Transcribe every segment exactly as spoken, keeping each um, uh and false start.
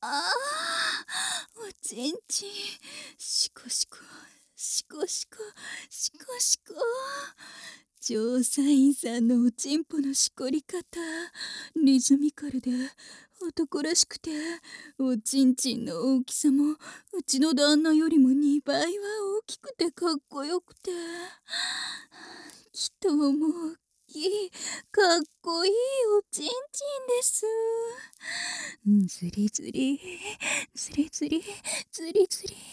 ああ、おちんちん、しこしこ、しこしこ、しこしこ。調査員さんのおちんぽのしこり方、リズミカルで男らしくて、おちんちんの大きさもうちの旦那よりもにばいは大きくてかっこよくて、人も大きい、かっこいいおちんちんです。ずりずり、ずりずり、ずりずり。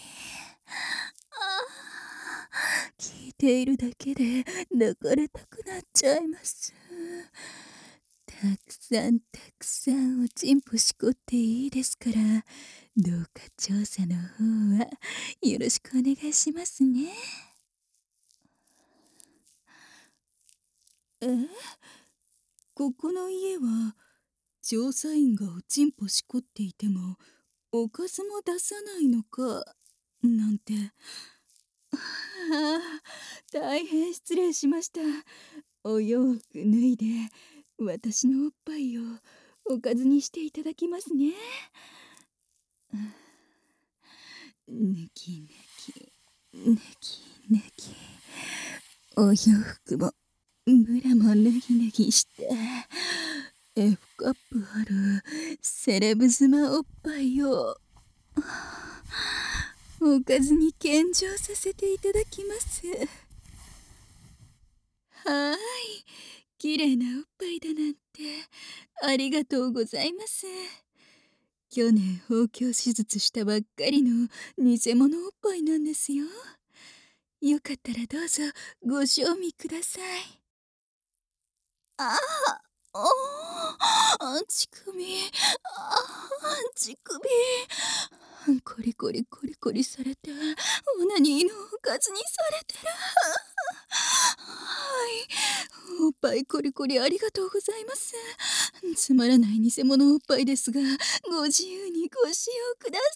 ああ、聞いているだけで泣かれたくなっちゃいます。たくさんたくさんおちんぽしこっていいですから、どうか調査の方はよろしくお願いしますね。え、ここの家は調査員がおちんぽしこっていてもおかずも出さないのかなんて。ああ、大変失礼しました。お洋服脱いで私のおっぱいをおかずにしていただきますね。ぬきぬきぬきぬき、お洋服もブラも脱ぎ脱ぎして F カップあるセレブ妻おっぱいをおかずに献上させていただきます。はーい、綺麗なおっぱいだなんてありがとうございます。去年包協手術したばっかりの偽物おっぱいなんですよ。よかったらどうぞご賞味ください。ああ、おー、乳首、あー、乳首。コリコリコリコリされて、オナニーのおかずにされてる。はい、おっぱいコリコリありがとうございます。つまらない偽物おっぱいですが、ご自由にご使用くださ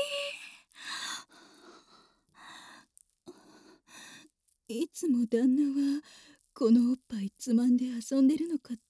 い。いつも旦那はこのおっぱいつまんで遊んでるのかって？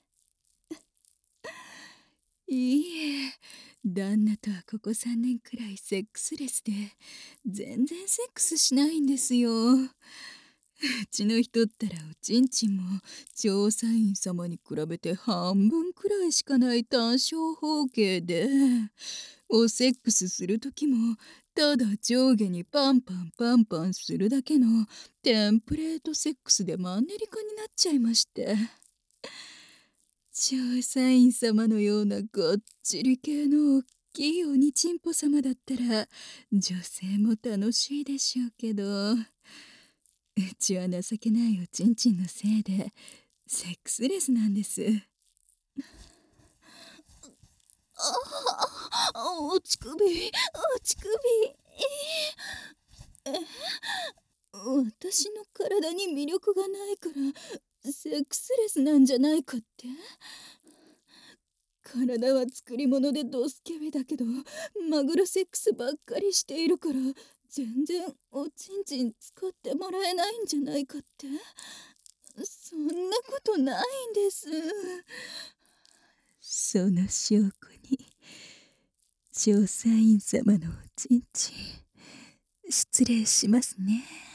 いいえ、旦那とはここさんねんくらいセックスレスで全然セックスしないんですよ。うちの人ったらおちんちんも調査員様に比べて半分くらいしかない単小方形で、おセックスする時もただ上下にパンパンパンパンするだけのテンプレートセックスでマンネリ化になっちゃいまして。調査員様のようながっちり系のおっきい鬼ちんぽ様だったら女性も楽しいでしょうけど、うちは情けないおちんちんのせいでセックスレスなんです。ああ、お乳首、お乳首。え私の体に魅力がないからセックスレスなんじゃないかって？体は作り物でドスケベだけどマグロセックスばっかりしているから全然おちんちん使ってもらえないんじゃないかって？そんなことないんです。その証拠に調査員様のおちんちん失礼しますね。